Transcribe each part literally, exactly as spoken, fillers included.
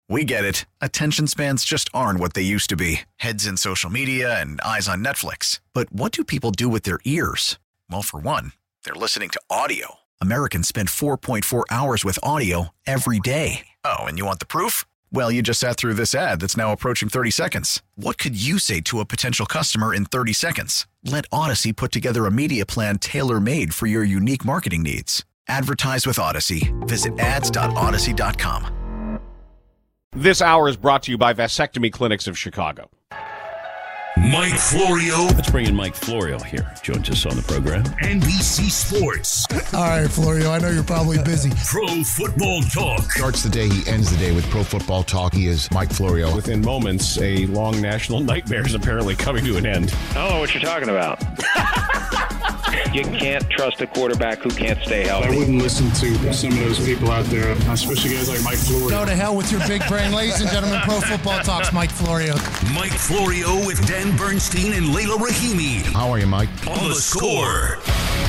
We get it. Attention spans just aren't what they used to be. Heads in social media and eyes on Netflix. But what do people do with their ears? Well, for one, they're listening to audio. Americans spend four point four hours with audio every day. Oh, and you want the proof? Well, you just sat through this ad that's now approaching thirty seconds. What could you say to a potential customer in thirty seconds? Let Odyssey put together a media plan tailor-made for your unique marketing needs. Advertise with Odyssey. Visit ads dot odyssey dot com. This hour is brought to you by Vasectomy Clinics of Chicago. Mike Florio. Let's bring in Mike Florio here. Joins us on the program. N B C Sports. All right, Florio, I know you're probably busy. Pro Football Talk. Starts the day, he ends the day with Pro Football Talk. He is Mike Florio. Within moments, a long national nightmare is apparently coming to an end. I don't know what you're talking about. You can't trust a quarterback who can't stay healthy. I wouldn't listen to some of those people out there, especially guys like Mike Florio. Go to hell with your big brain. Ladies and gentlemen, Pro Football Talks, Mike Florio. Mike Florio with Dan Bernstein and Layla Rahimi. How are you, Mike? On the Score.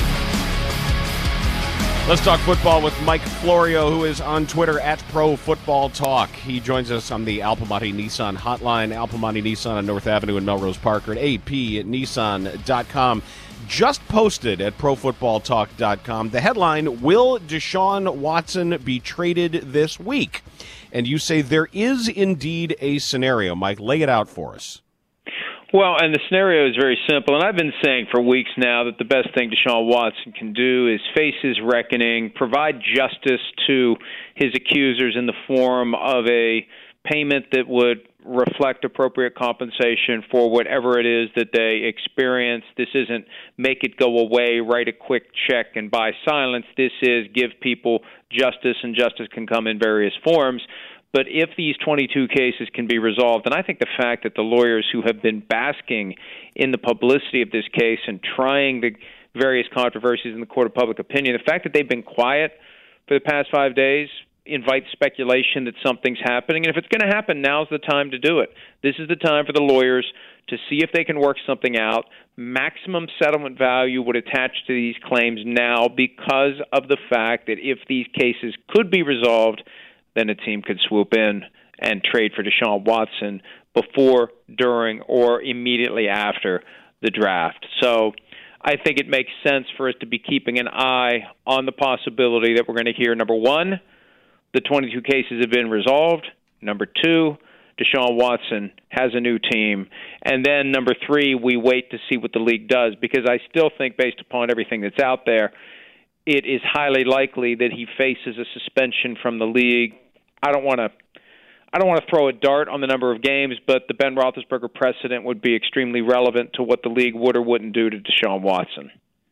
Let's talk football with Mike Florio, who is on Twitter at Pro Football Talk. He joins us on the Al Piemonte Nissan hotline. Al Piemonte Nissan on North Avenue in Melrose Park, or at a p nissan dot com. Just posted at pro football talk dot com. The headline, will Deshaun Watson be traded this week? And you say there is indeed a scenario. Mike, lay it out for us. Well, and the scenario is very simple, and I've been saying for weeks now that the best thing Deshaun Watson can do is face his reckoning, provide justice to his accusers in the form of a payment that would reflect appropriate compensation for whatever it is that they experience. This isn't make it go away, write a quick check and buy silence. This is give people justice, and justice can come in various forms. But if these twenty-two cases can be resolved, and I think the fact that the lawyers who have been basking in the publicity of this case and trying the various controversies in the court of public opinion, the fact that they've been quiet for the past five days invites speculation that something's happening. And if it's going to happen, now's the time to do it. This is the time for the lawyers to see if they can work something out. Maximum settlement value would attach to these claims now because of the fact that if these cases could be resolved, then a team could swoop in and trade for Deshaun Watson before, during, or immediately after the draft. So I think it makes sense for us to be keeping an eye on the possibility that we're going to hear, number one, the twenty-two cases have been resolved. Number two, Deshaun Watson has a new team. And then number three, we wait to see what the league does, because I still think, based upon everything that's out there, it is highly likely that he faces a suspension from the league. I don't want to I don't want to throw a dart on the number of games, but the Ben Roethlisberger precedent would be extremely relevant to what the league would or wouldn't do to Deshaun Watson.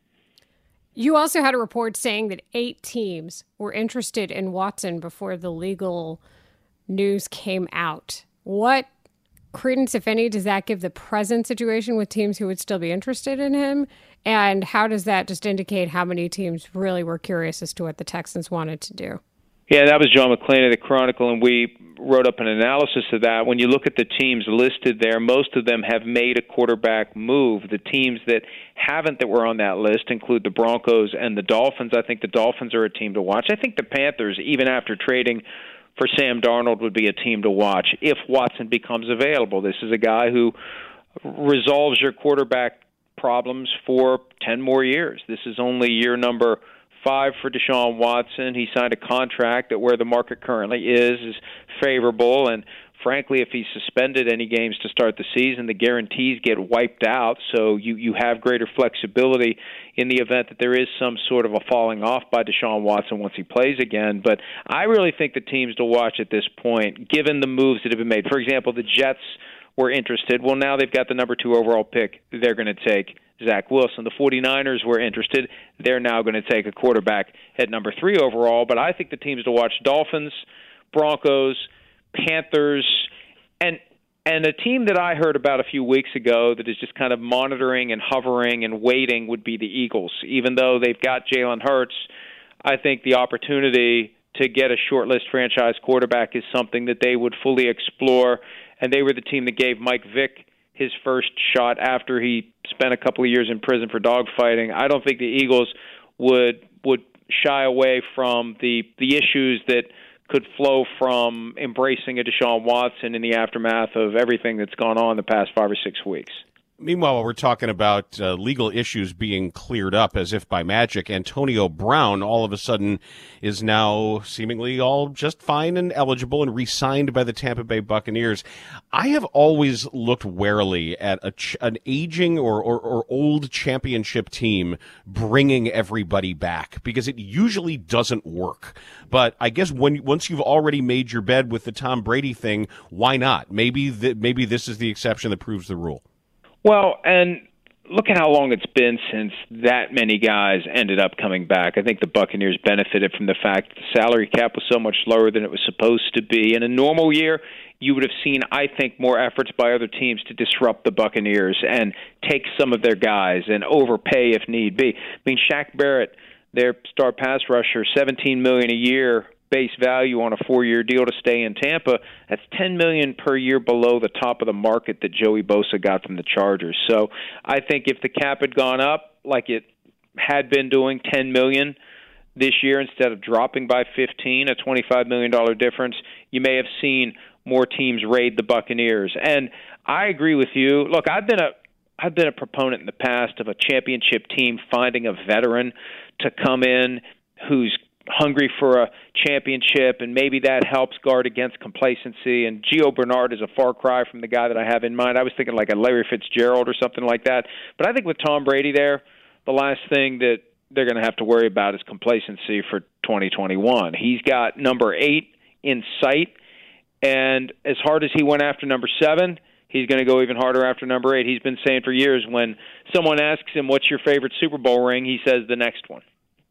You also had a report saying that eight teams were interested in Watson before the legal news came out. What credence, if any, does that give the present situation with teams who would still be interested in him? And how does that just indicate how many teams really were curious as to what the Texans wanted to do? Yeah, that was John McClain of the Chronicle, and we wrote up an analysis of that. When you look at the teams listed there, most of them have made a quarterback move. The teams that haven't that were on that list include the Broncos and the Dolphins. I think the Dolphins are a team to watch. I think the Panthers, even after trading for Sam Darnold, would be a team to watch if Watson becomes available. This is a guy who resolves your quarterback problems for ten more years. This is only year number five for Deshaun Watson. He signed a contract that where the market currently is is favorable, and frankly, if he's suspended any games to start the season, the guarantees get wiped out, so you, you have greater flexibility in the event that there is some sort of a falling off by Deshaun Watson once he plays again. But I really think the teams to watch at this point, given the moves that have been made. For example, the Jets were interested. Well, now they've got the number two overall pick. They're going to take Zach Wilson. The 49ers were interested. They're now going to take a quarterback at number three overall. But I think the teams to watch: Dolphins, Broncos, Panthers, and and a team that I heard about a few weeks ago that is just kind of monitoring and hovering and waiting would be the Eagles. Even though they've got Jalen Hurts, I think the opportunity to get a short-list franchise quarterback is something that they would fully explore. And they were the team that gave Mike Vick his first shot after he spent a couple of years in prison for dogfighting. I don't think the Eagles would would shy away from the the issues that could flow from embracing a Deshaun Watson in the aftermath of everything that's gone on the past five or six weeks. Meanwhile, we're talking about uh, legal issues being cleared up as if by magic. Antonio Brown all of a sudden is now seemingly all just fine and eligible and re-signed by the Tampa Bay Buccaneers. I have always looked warily at a ch- an aging or, or, or old championship team bringing everybody back because it usually doesn't work. But I guess when once you've already made your bed with the Tom Brady thing, why not? Maybe th- maybe this is the exception that proves the rule. Well, and look at how long it's been since that many guys ended up coming back. I think the Buccaneers benefited from the fact that the salary cap was so much lower than it was supposed to be. In a normal year, you would have seen, I think, more efforts by other teams to disrupt the Buccaneers and take some of their guys and overpay if need be. I mean, Shaq Barrett, their star pass rusher, seventeen million dollars a year base value on a four-year deal to stay in Tampa. That's ten million dollars per year below the top of the market that Joey Bosa got from the Chargers. So I think if the cap had gone up like it had been doing, ten million dollars this year instead of dropping by fifteen, a twenty-five million dollars difference, you may have seen more teams raid the Buccaneers. And I agree with you. Look, I've been a I've been a proponent in the past of a championship team finding a veteran to come in who's hungry for a championship, and maybe that helps guard against complacency. And Gio Bernard is a far cry from the guy that I have in mind. I was thinking like a Larry Fitzgerald or something like that. But I think with Tom Brady there, the last thing that they're going to have to worry about is complacency for twenty twenty-one. He's got number eight in sight, and as hard as he went after number seven, he's going to go even harder after number eight. He's been saying for years when someone asks him, what's your favorite Super Bowl ring, he says the next one.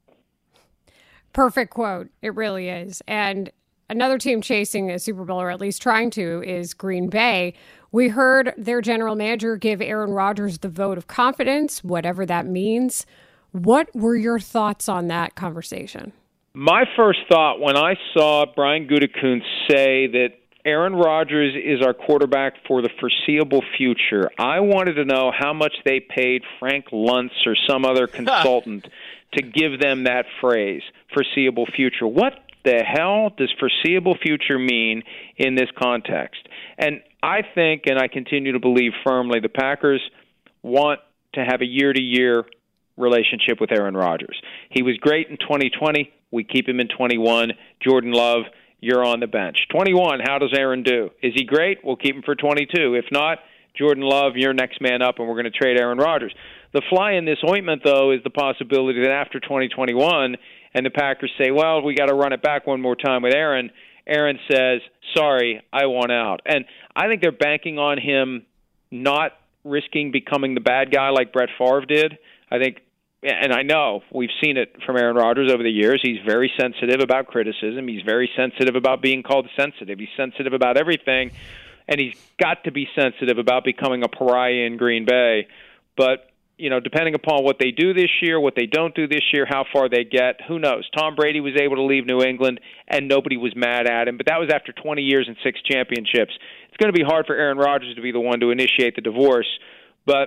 Perfect quote. It really is. And another team chasing a Super Bowl, or at least trying to, is Green Bay. We heard their general manager give Aaron Rodgers the vote of confidence, whatever that means. What were your thoughts on that conversation? My first thought when I saw Brian Gutekunst say that Aaron Rodgers is our quarterback for the foreseeable future, I wanted to know how much they paid Frank Luntz or some other consultant to give them that phrase, foreseeable future. What the hell does foreseeable future mean in this context? And I think, and I continue to believe firmly, the Packers want to have a year-to-year relationship with Aaron Rodgers. He was great in twenty twenty. We keep him in twenty-one. Jordan Love, you're on the bench. twenty-one, how does Aaron do? Is he great? We'll keep him for twenty-two. If not, Jordan Love, you're next man up, and we're going to trade Aaron Rodgers. The fly in this ointment, though, is the possibility that after twenty twenty-one, and the Packers say, well, we got to run it back one more time with Aaron, Aaron says, sorry, I want out. And I think they're banking on him not risking becoming the bad guy like Brett Favre did. I think, and I know we've seen it from Aaron Rodgers over the years, he's very sensitive about criticism. He's very sensitive about being called sensitive. He's sensitive about everything, and he's got to be sensitive about becoming a pariah in Green Bay. But, you know, depending upon what they do this year, what they don't do this year, how far they get, who knows? Tom Brady was able to leave New England, and nobody was mad at him, but that was after twenty years and six championships. It's going to be hard for Aaron Rodgers to be the one to initiate the divorce, but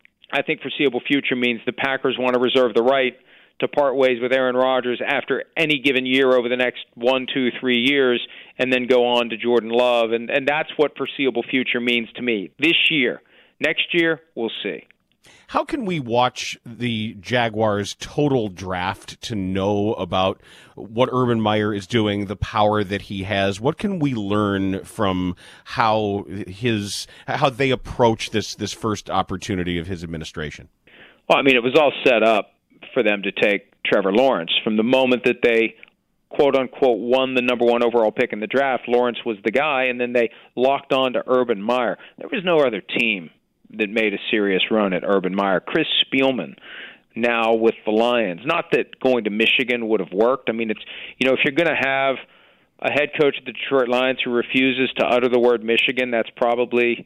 I think foreseeable future means the Packers want to reserve the right to part ways with Aaron Rodgers after any given year over the next one, two, three years, and then go on to Jordan Love. And, and that's what foreseeable future means to me. This year. Next year, we'll see. How can we watch the Jaguars' total draft to know about what Urban Meyer is doing, the power that he has? What can we learn from how his how they approach this this first opportunity of his administration? Well, I mean, it was all set up for them to take Trevor Lawrence. From the moment that they, quote-unquote, won the number one overall pick in the draft, Lawrence was the guy, and then they locked on to Urban Meyer. There was no other team that made a serious run at Urban Meyer. Chris Spielman now with the Lions. Not that going to Michigan would have worked. I mean, it's, you know, if you're going to have a head coach of the Detroit Lions who refuses to utter the word Michigan, that's probably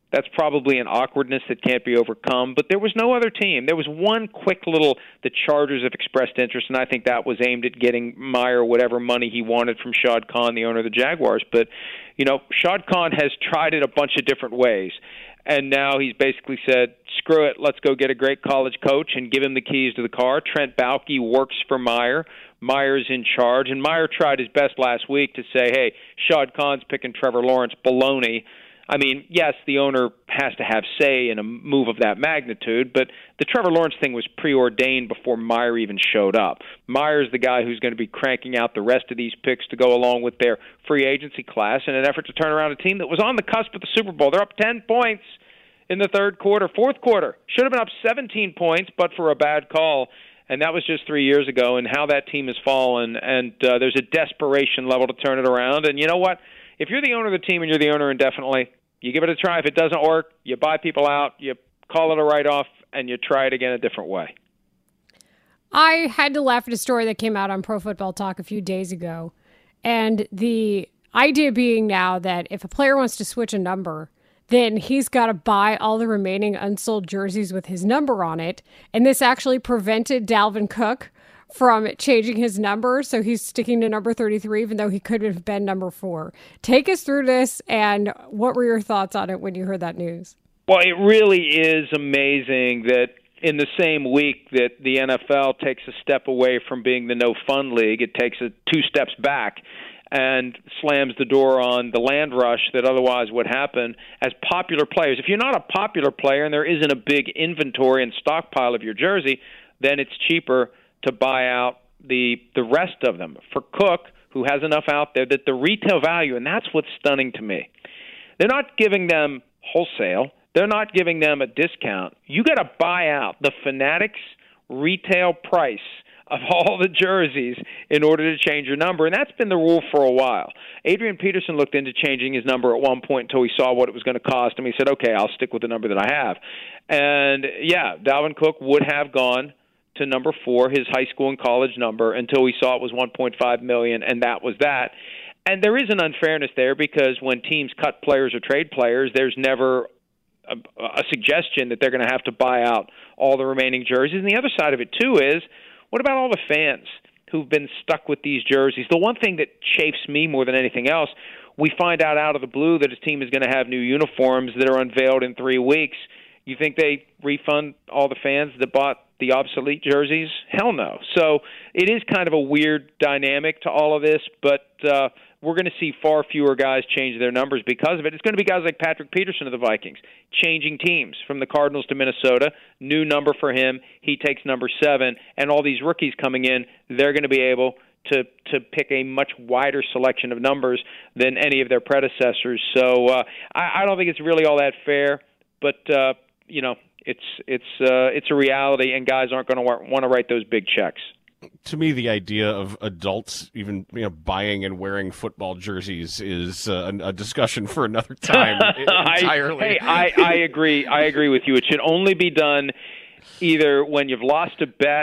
That's probably an awkwardness that can't be overcome. But there was no other team. There was one quick little, the Chargers have expressed interest, and I think that was aimed at getting Meyer whatever money he wanted from Shad Khan, the owner of the Jaguars. But, you know, Shad Khan has tried it a bunch of different ways. And now he's basically said, screw it, let's go get a great college coach and give him the keys to the car. Trent Baalke works for Meyer. Meyer's in charge. And Meyer tried his best last week to say, hey, Shad Khan's picking Trevor Lawrence. Baloney. I mean, yes, the owner has to have say in a move of that magnitude, but the Trevor Lawrence thing was preordained before Meyer even showed up. Meyer's the guy who's going to be cranking out the rest of these picks to go along with their free agency class in an effort to turn around a team that was on the cusp of the Super Bowl. They're up ten points in the third quarter, fourth quarter. Should have been up seventeen points, but for a bad call. And that was just three years ago, and how that team has fallen. And uh, there's a desperation level to turn it around. And you know what? If you're the owner of the team and you're the owner indefinitely, you give it a try. If it doesn't work, you buy people out, you call it a write-off, and you try it again a different way. I had to laugh at a story that came out on Pro Football Talk a few days ago. And the idea being now that if a player wants to switch a number, then he's got to buy all the remaining unsold jerseys with his number on it. And this actually prevented Dalvin Cook from changing his number, so he's sticking to number thirty-three, even though he could have been number four. Take us through this, and what were your thoughts on it when you heard that news? Well, it really is amazing that in the same week that the N F L takes a step away from being the no-fun league, it takes a two steps back and slams the door on the land rush that otherwise would happen as popular players. If you're not a popular player and there isn't a big inventory and stockpile of your jersey, then it's cheaper to buy out the the rest of them. For Cook, who has enough out there, that the retail value, and that's what's stunning to me, they're not giving them wholesale. They're not giving them a discount. You got to buy out the Fanatics retail price of all the jerseys in order to change your number, and that's been the rule for a while. Adrian Peterson looked into changing his number at one point until he saw what it was going to cost him. He said, okay, I'll stick with the number that I have. And, yeah, Dalvin Cook would have gone to number four, his high school and college number, until we saw it was one point five million dollars, and that was that. And there is an unfairness there because when teams cut players or trade players, there's never a, a suggestion that they're going to have to buy out all the remaining jerseys. And the other side of it, too, is what about all the fans who've been stuck with these jerseys? The one thing that chafes me more than anything else, we find out out of the blue that his team is going to have new uniforms that are unveiled in three weeks. You think they refund all the fans that bought the obsolete jerseys? Hell no. So it is kind of a weird dynamic to all of this, but uh, we're going to see far fewer guys change their numbers because of it. It's going to be guys like Patrick Peterson of the Vikings changing teams from the Cardinals to Minnesota. New number for him. He takes number seven. And all these rookies coming in, they're going to be able to to pick a much wider selection of numbers than any of their predecessors. So uh, I, I don't think it's really all that fair, but uh, you know, it's it's uh, it's a reality, and guys aren't going to want to write those big checks. To me, the idea of adults even you know buying and wearing football jerseys is uh, a, a discussion for another time entirely. I, hey, I, I agree. I agree with you. It should only be done either when you've lost a bet,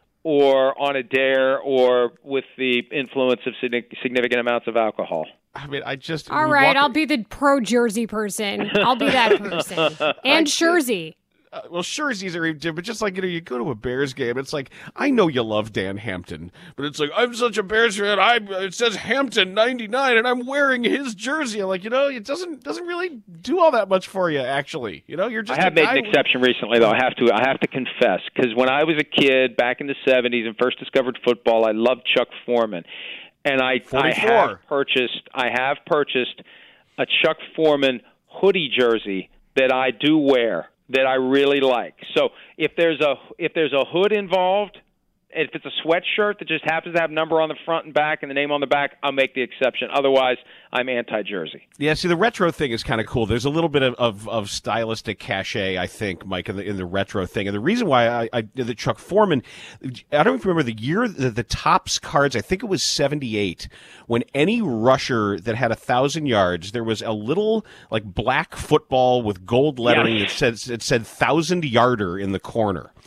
or on a dare, or with the influence of significant amounts of alcohol. I mean, I just... All right, I'll be the pro-jersey person. I'll be that person. And Jersey. Uh, well, jerseys are even, but just like, you know, you go to a Bears game, it's like, I know you love Dan Hampton, but it's like, I'm such a Bears fan, I, it says Hampton ninety-nine, and I'm wearing his jersey. I'm like, you know, it doesn't doesn't really do all that much for you, actually. You know, you're just I have a made guy an exception with... recently, though. I have to, I have to confess, because when I was a kid back in the seventies and first discovered football, I loved Chuck Foreman. And I, I have purchased, I have purchased a Chuck Foreman hoodie jersey that I do wear, that I really like. So if there's a if there's a hood involved, if it's a sweatshirt that just happens to have number on the front and back and the name on the back, I'll make the exception. Otherwise, I'm anti-jersey. Yeah, see, the retro thing is kind of cool. There's a little bit of, of, of stylistic cachet, I think, Mike, in the, in the retro thing. And the reason why I, I the Chuck Foreman, I don't even remember the year, the, the Topps cards, I think it was seventy-eight, when any rusher that had a thousand yards, there was a little like black football with gold lettering. Yes. It said, it said thousand yarder in the corner.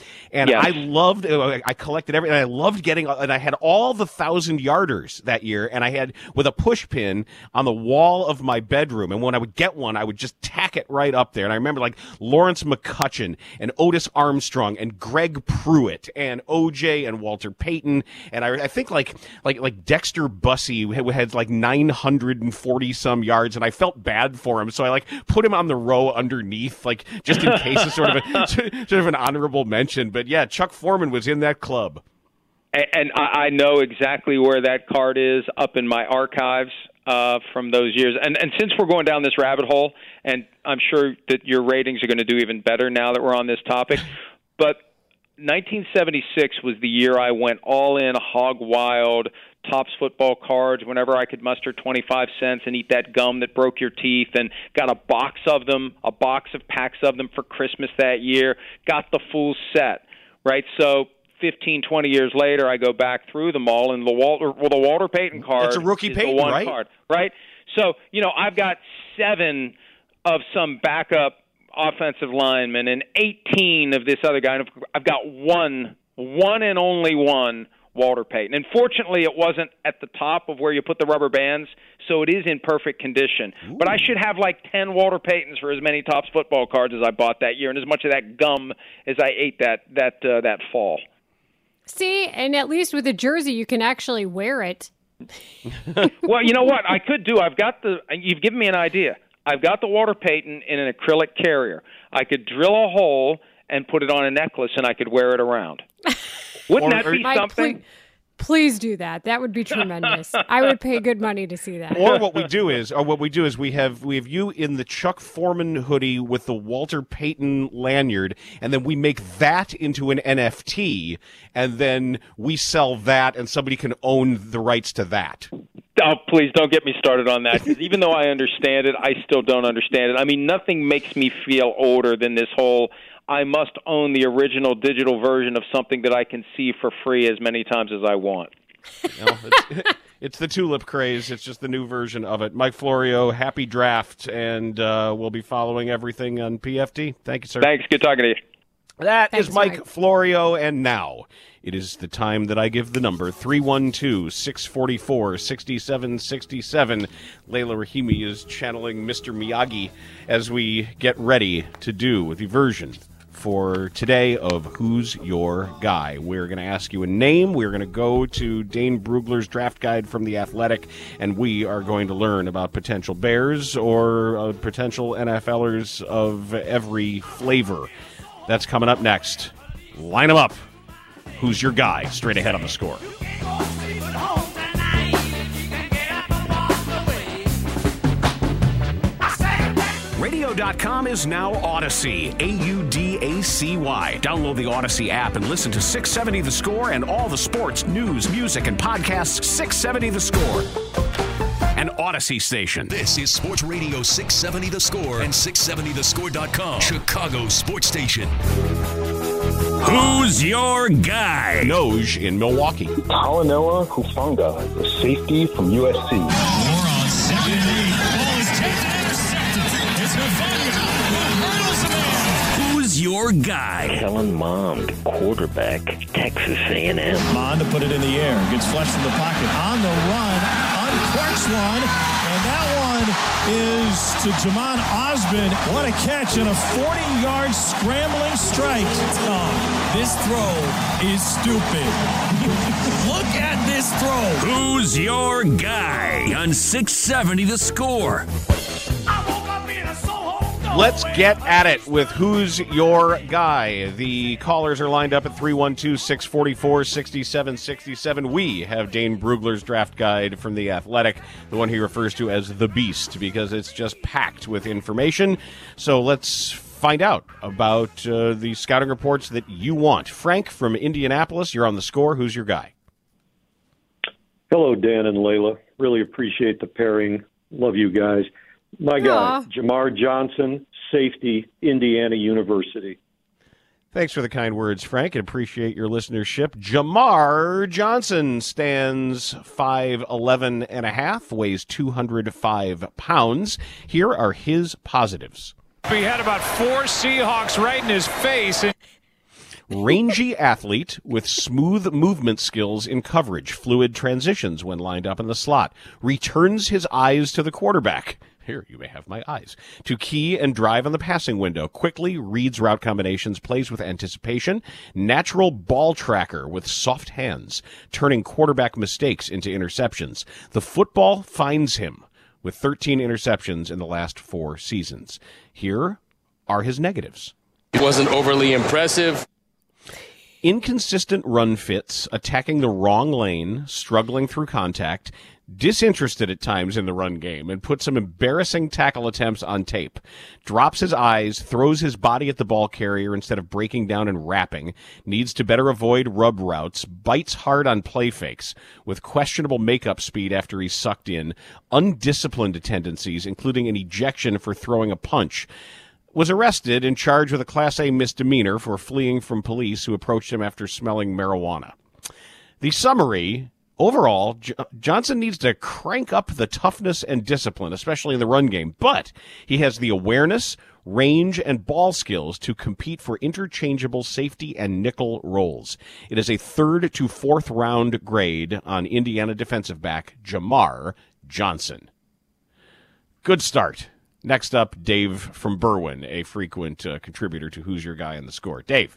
And yes. I loved, I collected everything. I loved getting, and I had all the thousand yarders that year, and I had with a push pin on the wall of my bedroom. And when I would get one, I would just tack it right up there. And I remember like Lawrence McCutcheon and Otis Armstrong and Greg Pruitt and O J and Walter Payton. And I, I think like, like, like Dexter Bussey had, had like nine hundred forty some yards, and I felt bad for him. So I like put him on the row underneath, like just in case of sort of a, sort of an honorable mention. But yeah, Chuck Foreman was in that club. And, and I, I know exactly where that card is up in my archives uh, from those years. And, and since we're going down this rabbit hole, and I'm sure that your ratings are going to do even better now that we're on this topic, but nineteen seventy-six was the year I went all in, hog wild, Topps football cards whenever I could muster twenty-five cents and eat that gum that broke your teeth, and got a box of them, a box of packs of them for Christmas that year, got the full set, right? So fifteen, twenty years later, I go back through them all, and the Walter, well, the Walter Payton card It's a rookie is Payton, the one right? card, right? So, you know, I've got seven of some backup offensive lineman and eighteen of this other guy. And I've got one, one and only one Walter Payton. And fortunately, it wasn't at the top of where you put the rubber bands, so it is in perfect condition. Ooh. But I should have like ten Walter Paytons for as many Topps football cards as I bought that year, and as much of that gum as I ate that that uh, that fall. See, and at least with a jersey, you can actually wear it. Well, you know what? I could do. I've got the. You've given me an idea. I've got the Walter Payton in an acrylic carrier. I could drill a hole and put it on a necklace, and I could wear it around. Wouldn't or, that be Mike, something? Please, please do that. That would be tremendous. I would pay good money to see that. Or what we do is, or what we do is, we have we have you in the Chuck Foreman hoodie with the Walter Payton lanyard, and then we make that into an N F T, and then we sell that, and somebody can own the rights to that. Oh, please don't get me started on that, because even though I understand it, I still don't understand it. I mean, nothing makes me feel older than this whole I must own the original digital version of something that I can see for free as many times as I want. You know, it's, it's the tulip craze. It's just the new version of it. Mike Florio, happy draft, and uh, we'll be following everything on P F T. Thank you, sir. Thanks. Good talking to you. That Thanks, is Mike, Mike Florio, and now it is the time that I give the number, three one two, six four four, six seven six seven. Layla Rahimi is channeling Mister Miyagi as we get ready to do the version for today of Who's Your Guy. We're going to ask you a name. We're going to go to Dane Brugler's draft guide from The Athletic, and we are going to learn about potential Bears or uh, potential NFLers of every flavor. That's coming up next. Line them up. Who's your guy? Straight ahead on The Score. radio dot com is now Odyssey, A U D A C Y. Download the Odyssey app and listen to six seventy The Score and all the sports, news, music, and podcasts. six seventy The Score. An Odyssey station. This is Sports Radio six seventy The Score and six seventy the score dot com, Chicago's sports station. Who's your guy? Noj in Milwaukee. Talanoa Hufanga, the safety from U S C. More on second and eight. Ball is taken and intercepted. It's Hufanga who hurdles the man. Who's your guy? Kellen Mond, quarterback, Texas A and M. Mond to put it in the air. Gets flushed from the pocket. On the run. Uncorks one. And that one is to Jamon Osmond. What a catch and a forty-yard scrambling strike. Tom, this throw is stupid. Look at this throw. Who's your guy on six seventy The Score? Let's get at it with Who's Your Guy. The callers are lined up at three one two, six four four, six seven six seven. We have Dane Brugler's draft guide from The Athletic, the one he refers to as The Beast, because it's just packed with information. So let's find out about uh, the scouting reports that you want. Frank from Indianapolis, you're on The Score. Who's your guy? Hello, Dan and Layla. Really appreciate the pairing. Love you guys. My guy, Jamar Johnson, safety, Indiana University. Thanks for the kind words, Frank, and appreciate your listenership. Jamar Johnson stands five eleven and a half, weighs two hundred five pounds. Here are his positives. He had about four Seahawks right in his face. Rangy athlete with smooth movement skills in coverage, fluid transitions when lined up in the slot. Returns his eyes to the quarterback. Here, you may have my eyes. To key and drive on the passing window. Quickly reads route combinations, plays with anticipation. Natural ball tracker with soft hands, turning quarterback mistakes into interceptions. The football finds him with thirteen interceptions in the last four seasons. Here are his negatives. It wasn't overly impressive. Inconsistent run fits, attacking the wrong lane, struggling through contact, disinterested at times in the run game, and put some embarrassing tackle attempts on tape. Drops his eyes, throws his body at the ball carrier instead of breaking down and wrapping, needs to better avoid rub routes, bites hard on play fakes, with questionable makeup speed after he's sucked in, undisciplined tendencies, including an ejection for throwing a punch. Was arrested and charged with a Class A misdemeanor for fleeing from police who approached him after smelling marijuana. The summary, overall, J- Johnson needs to crank up the toughness and discipline, especially in the run game, but he has the awareness, range, and ball skills to compete for interchangeable safety and nickel roles. It is a third to fourth round grade on Indiana defensive back Jamar Johnson. Good start. Next up, Dave from Berwyn, a frequent uh, contributor to Who's Your Guy on the Score. Dave.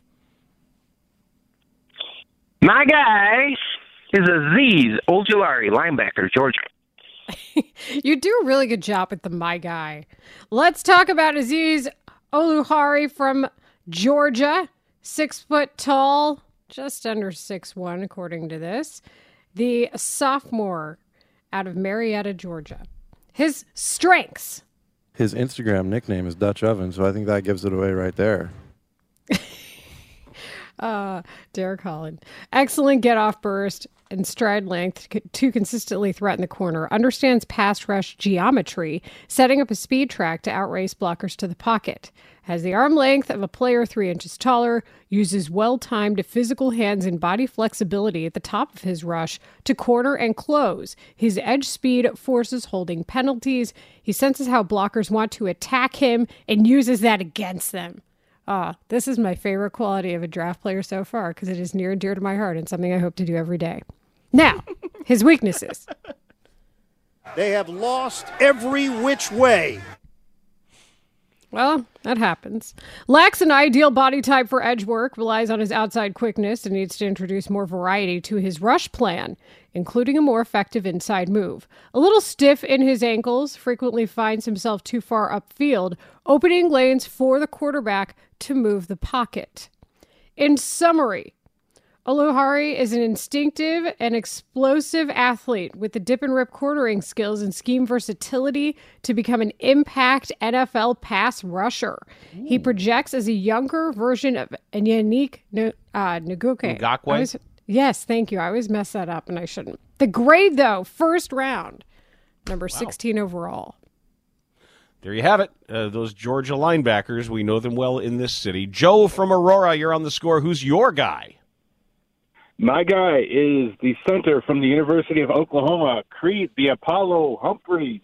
My guy is Azeez Ojulari, linebacker, Georgia. You do a really good job with the my guy. Let's talk about Azeez Ojulari from Georgia. Six foot tall, just under six one, according to this. The sophomore out of Marietta, Georgia. His strengths. His Instagram nickname is Dutch Oven, so I think that gives it away right there. uh, Derek Holland. Excellent get-off burst and stride length to consistently threaten the corner. Understands pass rush geometry, setting up a speed track to outrace blockers to the pocket. Has the arm length of a player three inches taller, uses well-timed physical hands and body flexibility at the top of his rush to corner and close. His edge speed forces holding penalties. He senses how blockers want to attack him and uses that against them. Ah, this is my favorite quality of a draft player so far because it is near and dear to my heart and something I hope to do every day. Now, his weaknesses. They have lost every which way. Well, that happens. Lacks an ideal body type for edge work, relies on his outside quickness, and needs to introduce more variety to his rush plan, including a more effective inside move. A little stiff in his ankles, frequently finds himself too far upfield, opening lanes for the quarterback to move the pocket. In summary, Ojulari is an instinctive and explosive athlete with the dip and rip cornering skills and scheme versatility to become an impact N F L pass rusher. Ooh. He projects as a younger version of Yannick uh, Ngakoue. Ngakoue? Yes, thank you. I always mess that up and I shouldn't. The grade, though, first round, number wow. sixteen overall. There you have it. Uh, those Georgia linebackers, we know them well in this city. Joe from Aurora, you're on the Score. Who's your guy? My guy is the center from the University of Oklahoma, Creed the Apollo Humphrey.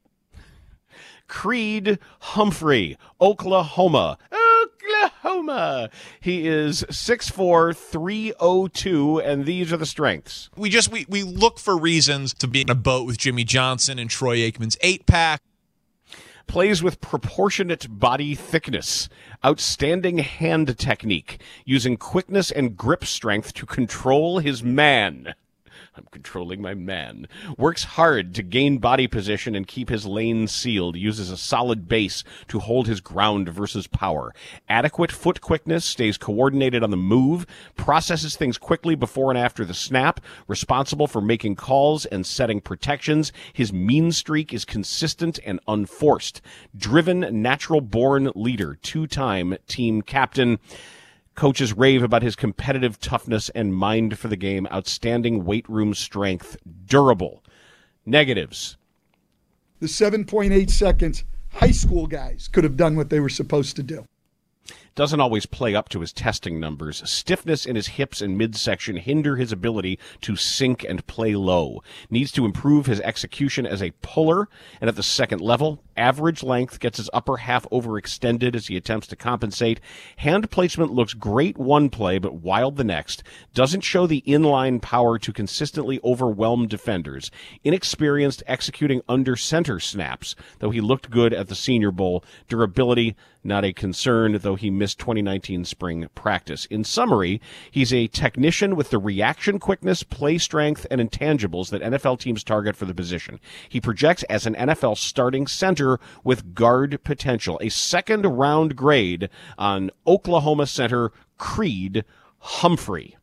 Creed Humphrey, Oklahoma. Oklahoma. He is six four, three oh two, and these are the strengths. We just we, we look for reasons to be in a boat with Jimmy Johnson and Troy Aikman's eight-pack. Plays with proportionate body thickness, outstanding hand technique, using quickness and grip strength to control his man. I'm controlling my man. Works hard to gain body position and keep his lane sealed. Uses a solid base to hold his ground versus power. Adequate foot quickness, stays coordinated on the move, processes things quickly before and after the snap, responsible for making calls and setting protections. His mean streak is consistent and unforced. Driven, natural-born leader, two-time team captain. Coaches rave about his competitive toughness and mind for the game, outstanding weight room strength, durable. Negatives. The seven point eight seconds, high school guys could have done what they were supposed to do. Doesn't always play up to his testing numbers. Stiffness in his hips and midsection hinder his ability to sink and play low. Needs to improve his execution as a puller, and at the second level, average length, gets his upper half overextended as he attempts to compensate. Hand placement looks great one play, but wild the next. Doesn't show the inline power to consistently overwhelm defenders. Inexperienced executing under center snaps, though he looked good at the Senior Bowl. Durability, not a concern, though he missed twenty nineteen spring practice. In summary, he's a technician with the reaction quickness, play strength, and intangibles that N F L teams target for the position. He projects as an N F L starting center with guard potential. A second-round grade on Oklahoma center Creed Humphrey.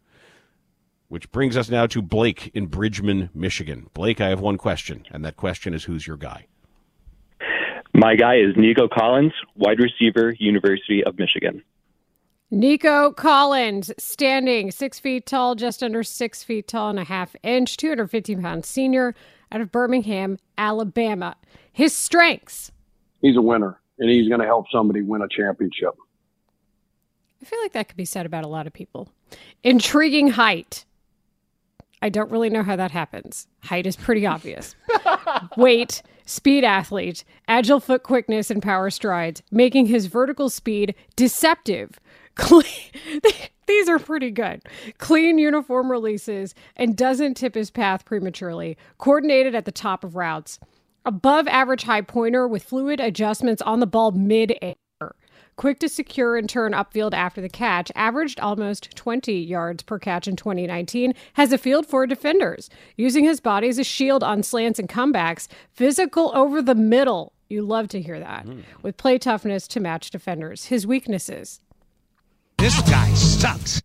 Which brings us now to Blake in Bridgman, Michigan. Blake, I have one question, and that question is, who's your guy? My guy is Nico Collins, wide receiver, University of Michigan. Nico Collins, standing six feet tall, just under six feet tall and a half inch, two hundred fifty pound senior out of Birmingham, Alabama. His strengths. He's a winner, and he's going to help somebody win a championship. I feel like that could be said about a lot of people. Intriguing height. I don't really know how that happens. Height is pretty obvious. Weight, speed athlete, agile foot quickness and power strides, making his vertical speed deceptive. Clean, these are pretty good. Clean uniform releases and doesn't tip his path prematurely. Coordinated at the top of routes. Above average high pointer with fluid adjustments on the ball mid-air. Quick to secure and turn upfield after the catch, averaged almost twenty yards per catch in twenty nineteen, has a field for defenders, using his body as a shield on slants and comebacks, physical over the middle, you love to hear that, mm. with play toughness to match defenders. His weaknesses. This guy sucks.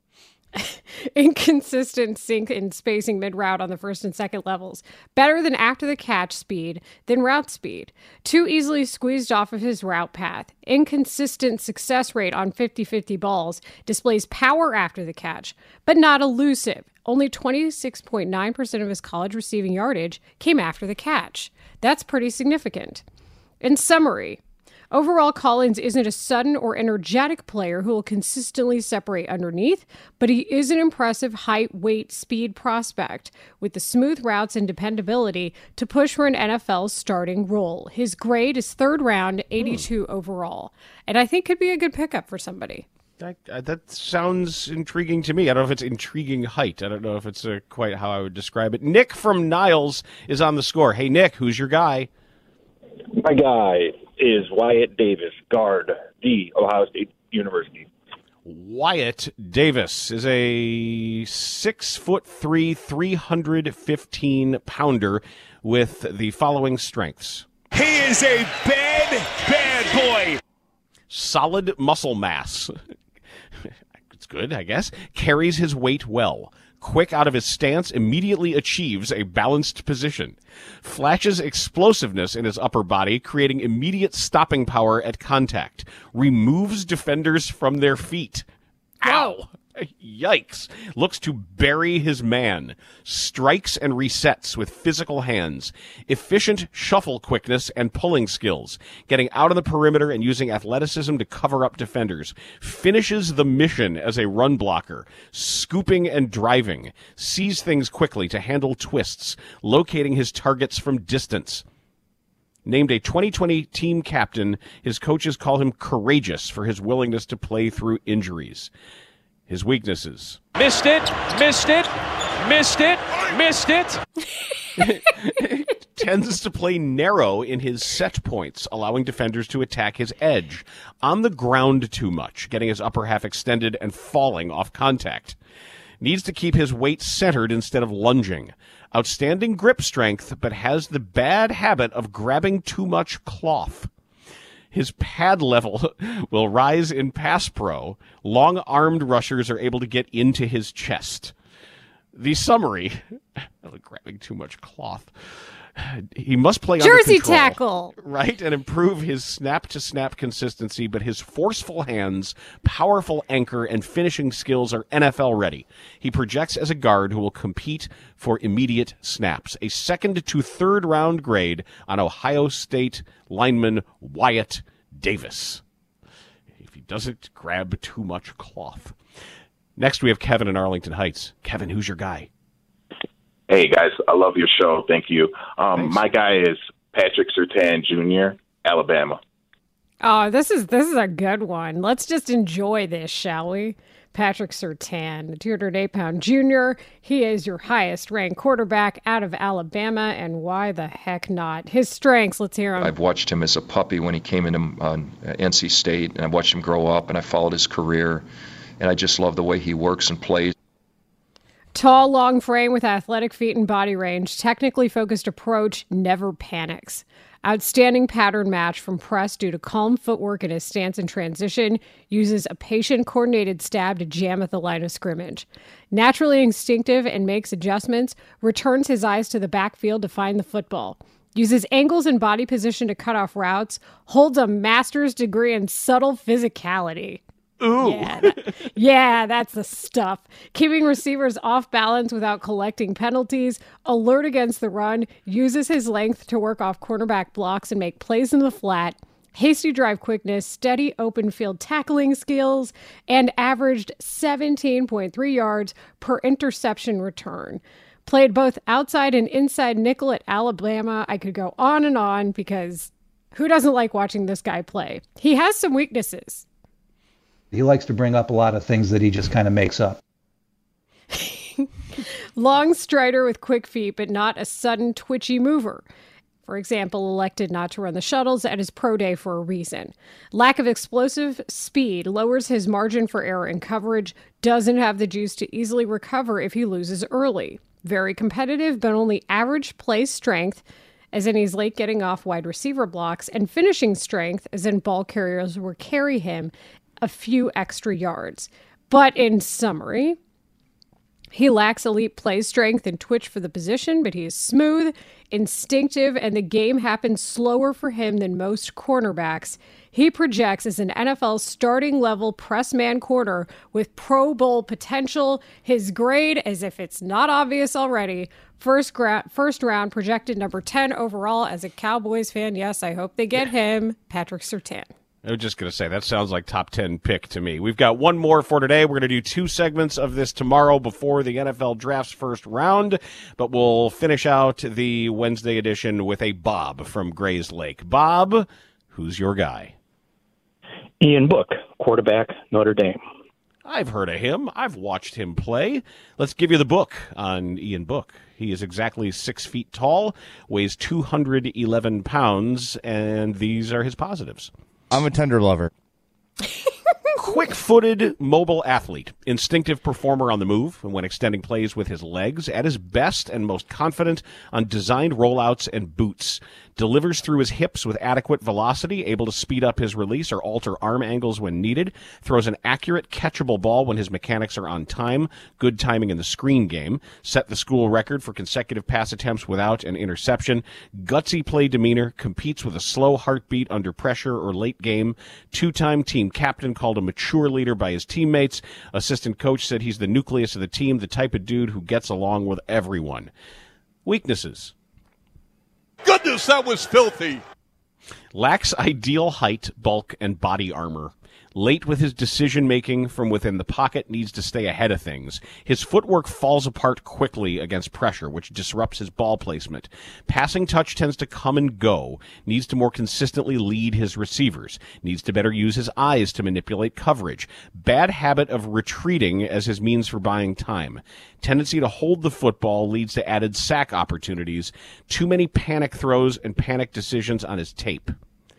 Inconsistent sink and spacing mid-route on the first and second levels. Better than after the catch speed than route speed. Too easily squeezed off of his route path. Inconsistent success rate on fifty-fifty balls. Displays power after the catch, but not elusive. Only twenty-six point nine percent of his college receiving yardage came after the catch. That's pretty significant. In summary, overall, Collins isn't a sudden or energetic player who will consistently separate underneath, but he is an impressive height, weight, speed prospect with the smooth routes and dependability to push for an N F L starting role. His grade is third round, eighty-two hmm. overall, and I think could be a good pickup for somebody. That, uh, that sounds intriguing to me. I don't know if it's intriguing height. I don't know if it's uh, quite how I would describe it. Nick from Niles is on the score. Hey, Nick, who's your guy? My guy is Wyatt Davis, guard, the Ohio State University. Wyatt Davis is a six foot three, three hundred fifteen pounder with the following strengths. He is a bad, bad boy. Solid muscle mass. It's good, I guess. Carries his weight well. Quick out of his stance, immediately achieves a balanced position. Flashes explosiveness in his upper body, creating immediate stopping power at contact. Removes defenders from their feet. Ow! Yikes. Looks to bury his man. Strikes and resets with physical hands. Efficient shuffle quickness and pulling skills. Getting out on the perimeter and using athleticism to cover up defenders. Finishes the mission as a run blocker. Scooping and driving. Sees things quickly to handle twists. Locating his targets from distance. Named a twenty twenty team captain, his coaches call him courageous for his willingness to play through injuries. His weaknesses. Missed it, missed it, missed it, missed it. Tends to play narrow in his set points, allowing defenders to attack his edge. On the ground too much, getting his upper half extended and falling off contact. Needs to keep his weight centered instead of lunging. Outstanding grip strength, but has the bad habit of grabbing too much cloth. His pad level will rise in pass pro. Long-armed rushers are able to get into his chest. The summary, grabbing too much cloth. He must play Jersey under control, tackle, right, and improve his snap-to-snap consistency, but his forceful hands, powerful anchor, and finishing skills are N F L ready. He projects as a guard who will compete for immediate snaps. A second to third round grade on Ohio State lineman Wyatt Davis. doesn't grab too much cloth. Next, we have Kevin in Arlington Heights. Kevin, who's your guy? Hey, guys, I love your show. Thank you. Um, my guy is Patrick Surtain Junior, Alabama. Oh, this is this is a good one. Let's just enjoy this, shall we? Patrick Surtain, the two hundred eight pound junior. He is your highest-ranked quarterback out of Alabama, and why the heck not? His strengths, let's hear him. I've watched him as a puppy when he came into uh, N C State, and I watched him grow up, and I followed his career, and I just love the way he works and plays. Tall, long frame with athletic feet and body range, technically focused approach, never panics. Outstanding pattern match from press due to calm footwork in his stance and transition, uses a patient, coordinated stab to jam at the line of scrimmage. Naturally instinctive and makes adjustments, returns his eyes to the backfield to find the football. Uses angles and body position to cut off routes, holds a master's degree in subtle physicality. Ooh. Yeah, that, yeah, that's the stuff. Keeping receivers off balance without collecting penalties, alert against the run, uses his length to work off cornerback blocks and make plays in the flat, hasty drive quickness, steady open field tackling skills, and averaged seventeen point three yards per interception return. Played both outside and inside nickel at Alabama. I could go on and on because who doesn't like watching this guy play? He has some weaknesses. He likes to bring up a lot of things that he just kind of makes up. Long strider with quick feet, but not a sudden twitchy mover. For example, elected not to run the shuttles at his pro day for a reason. Lack of explosive speed lowers his margin for error in coverage, doesn't have the juice to easily recover if he loses early. Very competitive, but only average play strength, as in he's late getting off wide receiver blocks, and finishing strength, as in ball carriers will carry him a few extra yards. But in summary, he lacks elite play strength and twitch for the position, but he is smooth, instinctive, and the game happens slower for him than most cornerbacks. He projects as an N F L starting level press man corner with Pro Bowl potential. His grade, as if it's not obvious already, first, gra- first round projected number ten overall. As a Cowboys fan, yes, I hope they get him, Patrick Surtain. I was just going to say, that sounds like top ten pick to me. We've got one more for today. We're going to do two segments of this tomorrow before the N F L draft's first round, but we'll finish out the Wednesday edition with a Bob from Grays Lake. Bob, who's your guy? Ian Book, quarterback, Notre Dame. I've heard of him. I've watched him play. Let's give you the book on Ian Book. He is exactly six feet tall, weighs two hundred eleven pounds, and these are his positives. I'm a tender lover. Quick-footed, mobile athlete, instinctive performer on the move and when extending plays with his legs, at his best and most confident on designed rollouts and boots. Delivers through his hips with adequate velocity, able to speed up his release or alter arm angles when needed. Throws an accurate, catchable ball when his mechanics are on time. Good timing in the screen game. Set the school record for consecutive pass attempts without an interception. Gutsy play demeanor. Competes with a slow heartbeat under pressure or late game. Two-time team captain, called a mature leader by his teammates. Assistant coach said he's the nucleus of the team, the type of dude who gets along with everyone. Weaknesses. Goodness, that was filthy. Lacks ideal height, bulk, and body armor. Late with his decision-making from within the pocket, needs to stay ahead of things. His footwork falls apart quickly against pressure, which disrupts his ball placement. Passing touch tends to come and go. Needs to more consistently lead his receivers. Needs to better use his eyes to manipulate coverage. Bad habit of retreating as his means for buying time. Tendency to hold the football leads to added sack opportunities. Too many panic throws and panic decisions on his tape.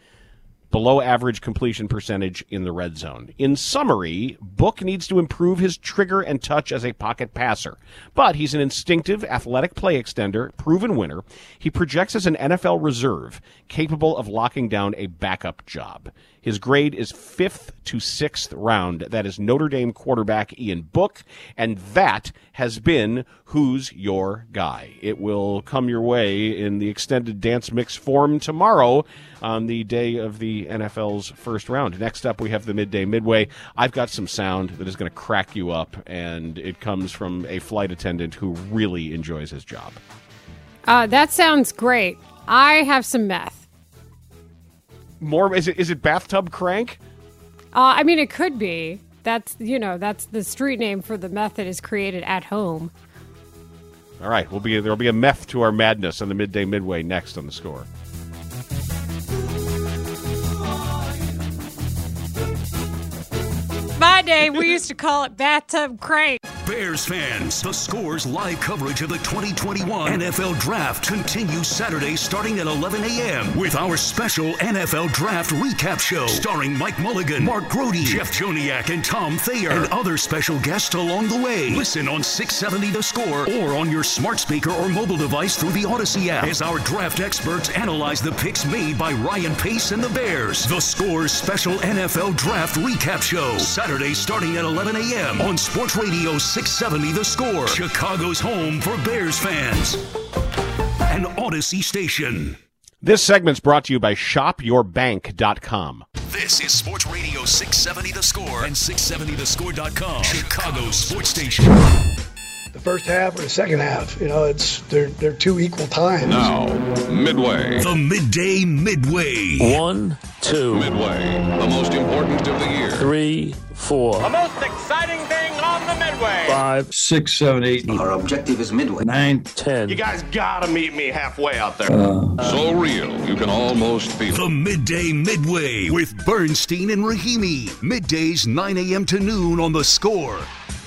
Below average completion percentage in the red zone. In summary, Book needs to improve his trigger and touch as a pocket passer. But he's an instinctive, athletic play extender, proven winner. He projects as an N F L reserve, capable of locking down a backup job. His grade is fifth to sixth round. That is Notre Dame quarterback Ian Book, and that has been Who's Your Guy. It will come your way in the extended dance mix form tomorrow on the day of the N F L's first round. Next up, we have the Midday Midway. I've got some sound that is going to crack you up, and it comes from a flight attendant who really enjoys his job. Uh, that sounds great. I have some meth. More? Is it is it bathtub crank? Uh, I mean, it could be. That's, you know, that's the street name for the meth that is created at home. All right, we'll be there'll be a meth to our madness on the Midday Midway next on The Score. My day, we used to call it bathtub crane. Bears fans, The Score's live coverage of the twenty twenty-one N F L Draft continues Saturday starting at eleven a.m. with our special N F L Draft recap show starring Mike Mulligan, Mark Grody, Jeff Joniak, and Tom Thayer, and other special guests along the way. Listen on six seventy The Score or on your smart speaker or mobile device through the Odyssey app as our draft experts analyze the picks made by Ryan Pace and the Bears. The Score's special N F L Draft recap show Saturday starting at eleven a.m. on Sports Radio six seventy The Score, Chicago's home for Bears fans. An Odyssey station. This segment's brought to you by shop your bank dot com. This is Sports Radio six seventy The Score and six seventy the score dot com, Chicago's sports station. The first half or the second half, you know, it's they're they're two equal times. Now, Midway. The Midday Midway. One, two. Midway, the most important of the year. Three, four. The most exciting thing on the Midway. Five, six, seven, eight. Our objective is Midway. Nine, ten. You guys gotta meet me halfway out there. Uh, so real, you can almost feel it. The Midday Midway with Bernstein and Rahimi. Middays nine a.m. to noon on The Score.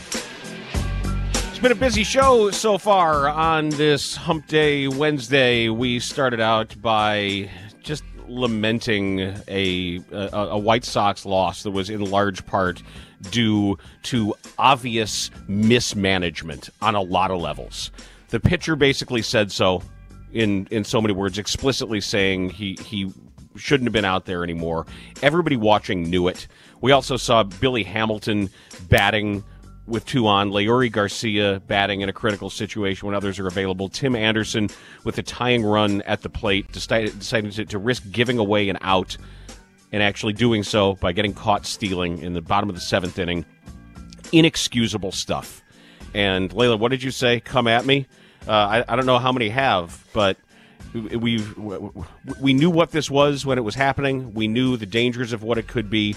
It's been a busy show so far on this Hump Day Wednesday. We started out by just lamenting a, a a White Sox loss that was in large part due to obvious mismanagement on a lot of levels. The pitcher basically said so in in so many words, explicitly saying he he shouldn't have been out there anymore. Everybody watching knew it. We also saw Billy Hamilton batting with two on, Leury Garcia batting in a critical situation when others are available, Tim Anderson with a tying run at the plate, decided, deciding to, to risk giving away an out, and actually doing so by getting caught stealing in the bottom of the seventh inning. Inexcusable stuff. And Layla, what did you say? Come at me? Uh, I, I don't know how many have, but we we knew what this was when it was happening. We knew the dangers of what it could be.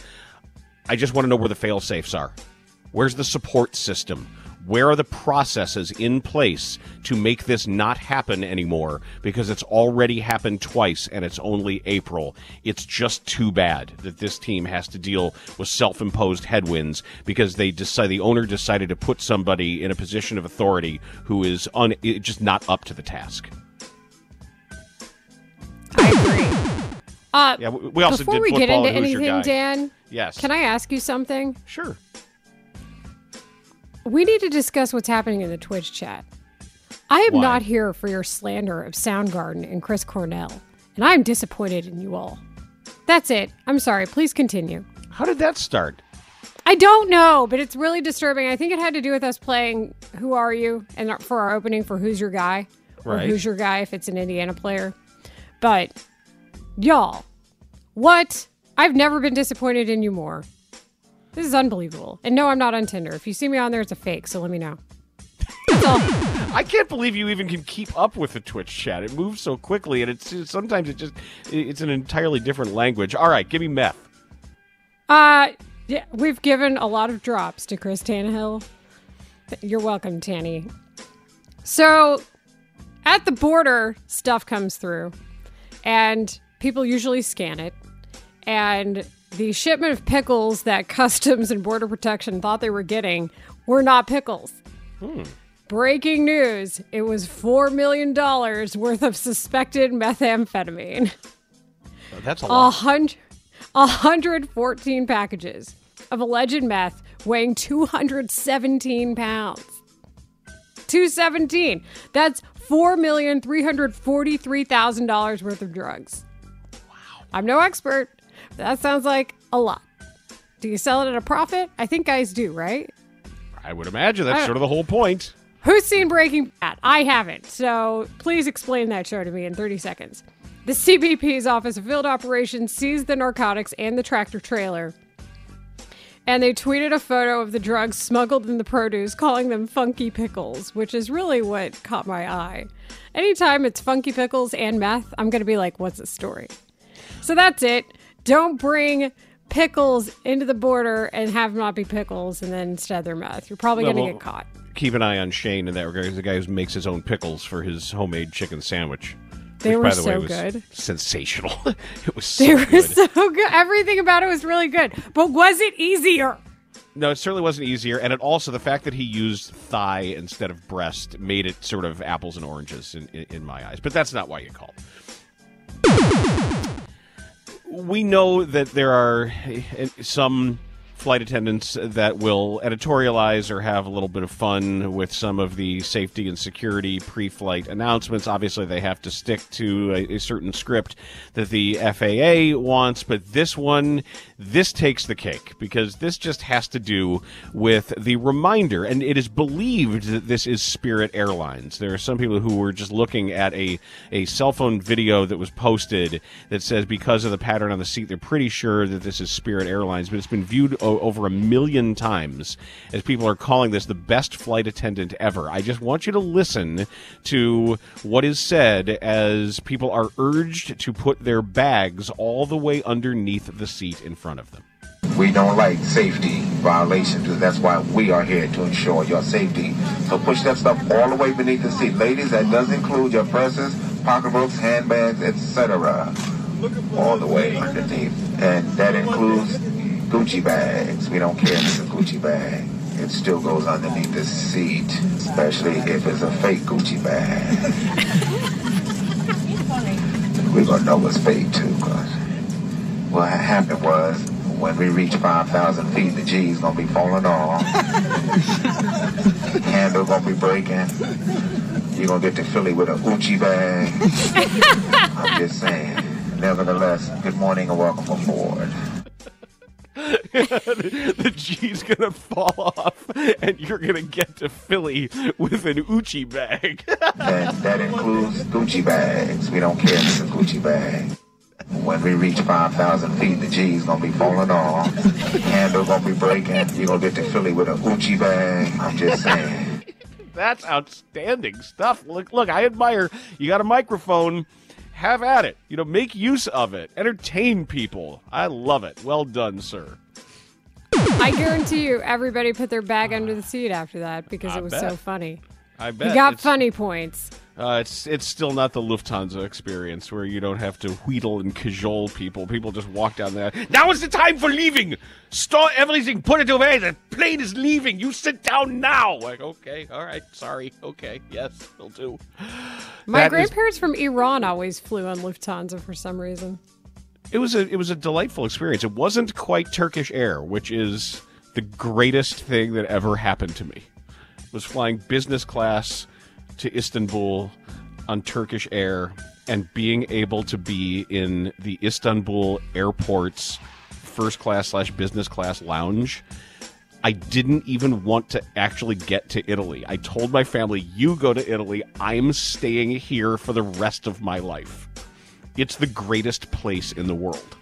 I just want to know where the fail-safes are. Where's the support system? Where are the processes in place to make this not happen anymore? Because it's already happened twice, and it's only April. It's just too bad that this team has to deal with self-imposed headwinds because they decide the owner decided to put somebody in a position of authority who is un, just not up to the task. I agree. Uh, yeah, we also before did we get football into and Who's Your anything, Guy? Dan, yes. Can I ask you something? Sure. We need to discuss what's happening in the Twitch chat. I am Why? not here for your slander of Soundgarden and Chris Cornell, and I'm disappointed in you all. That's it. I'm sorry. Please continue. How did that start? I don't know, but it's really disturbing. I think it had to do with us playing Who Are You? And for our opening for Who's Your Guy? Or Right. Who's Your Guy if it's an Indiana player. But, y'all, what? I've never been disappointed in you more. This is unbelievable. And no, I'm not on Tinder. If you see me on there, it's a fake, so let me know. That's all. I can't believe you even can keep up with the Twitch chat. It moves so quickly, and it's sometimes it just it's an entirely different language. All right, give me meth. Uh, yeah, we've given a lot of drops to Chris Tannehill. You're welcome, Tanny. So, at the border, stuff comes through, and people usually scan it, and the shipment of pickles that Customs and Border Protection thought they were getting were not pickles. Hmm. Breaking news. It was four million dollars worth of suspected methamphetamine. Oh, that's a lot. A hundred, one hundred fourteen packages of alleged meth weighing two hundred seventeen pounds. two hundred seventeen. That's four million three hundred forty-three thousand dollars worth of drugs. Wow. I'm no expert. That sounds like a lot. Do you sell it at a profit? I think guys do, right? I would imagine that's sort of the whole point. Who's seen Breaking Bad? I haven't. So please explain that show to me in thirty seconds. The C B P's Office of Field Operations seized the narcotics and the tractor trailer. And they tweeted a photo of the drugs smuggled in the produce, calling them funky pickles, which is really what caught my eye. Anytime it's funky pickles and meth, I'm going to be like, what's the story? So that's it. Don't bring pickles into the border and have them not be pickles, and then instead they're meth. You're probably Well, going to well, get caught. Keep an eye on Shane in that regard. He's the guy who makes his own pickles for his homemade chicken sandwich. They which, were by the so way, was good. Sensational. It was so They were good. so good. Everything about it was really good. But was it easier? No, it certainly wasn't easier. And it also, the fact that he used thigh instead of breast made it sort of apples and oranges in, in, in my eyes. But that's not why you called. We know that there are some flight attendants that will editorialize or have a little bit of fun with some of the safety and security pre-flight announcements. Obviously, they have to stick to a, a certain script that the F A A wants, but this one, this takes the cake because this just has to do with the reminder, and it is believed that this is Spirit Airlines. There are some people who were just looking at a, a cell phone video that was posted that says because of the pattern on the seat, they're pretty sure that this is Spirit Airlines, but it's been viewed o- over a million times as people are calling this the best flight attendant ever. I just want you to listen to what is said as people are urged to put their bags all the way underneath the seat in front of them. We don't like safety violations, and that's why we are here to ensure your safety. So push that stuff all the way beneath the seat. Ladies, that does include your purses, pocketbooks, handbags, et cetera. All the way underneath. And that includes Gucci bags. We don't care if it's a Gucci bag. It still goes underneath the seat, especially if it's a fake Gucci bag. We're going to know it's fake, too, because what happened was when we reach five thousand feet, the G's going to be falling off. Handle going to be breaking. You're going to get to Philly with a Gucci bag. I'm just saying. Nevertheless, good morning and welcome aboard. The G's gonna fall off, and you're gonna get to Philly with an Gucci bag. And that includes Gucci bags. We don't care if it's a Gucci bag. When we reach five thousand feet, the G's gonna be falling off. Handle gonna be breaking. You're gonna get to Philly with a Gucci bag. I'm just saying. That's outstanding stuff. Look, look, I admire. You got a microphone. Have at it. You know, make use of it. Entertain people. I love it. Well done, sir. I guarantee you everybody put their bag under the seat after that because I it was bet. so funny. I bet. You got It's- funny points. Uh, it's it's still not the Lufthansa experience where you don't have to wheedle and cajole people. People just walk down there. Now is the time for leaving. Store everything. Put it away. The plane is leaving. You sit down now. Like, okay, all right, sorry. Okay, yes, will do. My That is- grandparents from Iran always flew on Lufthansa for some reason. It was a it was a delightful experience. It wasn't quite Turkish Air, which is the greatest thing that ever happened to me. It was flying business class to Istanbul on Turkish Air and being able to be in the Istanbul airport's first class slash business class lounge. I didn't even want to actually get to Italy. I told my family, you go to Italy, I'm staying here for the rest of my life. It's the greatest place in the world.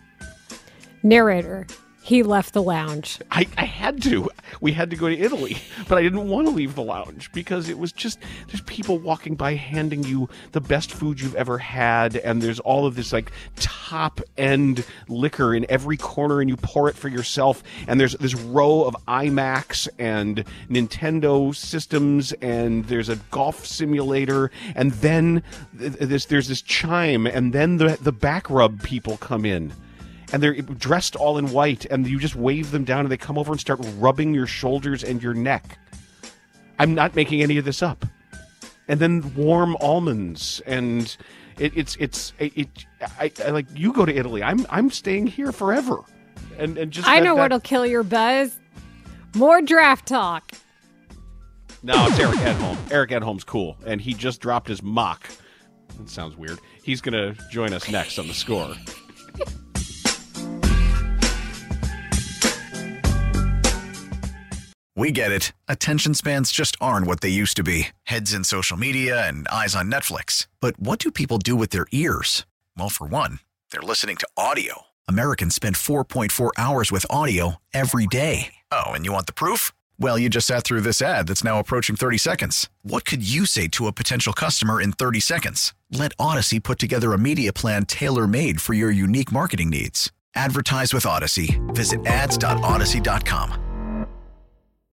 Narrator, he left the lounge. I, I had to. We had to go to Italy, but I didn't want to leave the lounge because it was just, there's people walking by handing you the best food you've ever had, and there's all of this like top end liquor in every corner, and you pour it for yourself, and there's this row of IMAX and Nintendo systems, and there's a golf simulator, and then th- this, there's this chime, and then the, the back rub people come in. And they're dressed all in white, and you just wave them down, and they come over and start rubbing your shoulders and your neck. I'm not making any of this up. And then warm almonds, and it, it's it's it. it I, I like you go to Italy. I'm I'm staying here forever. And and just I that- know that- what'll kill your buzz. More draft talk. No, it's Eric Edholm. Eric Edholm's cool, and he just dropped his mock. That sounds weird. He's gonna join us next on The Score. We get it. Attention spans just aren't what they used to be. Heads in social media and eyes on Netflix. But what do people do with their ears? Well, for one, they're listening to audio. Americans spend four point four hours with audio every day. Oh, and you want the proof? Well, you just sat through this ad that's now approaching thirty seconds. What could you say to a potential customer in thirty seconds? Let Odyssey put together a media plan tailor-made for your unique marketing needs. Advertise with Odyssey. Visit ads dot odyssey dot com.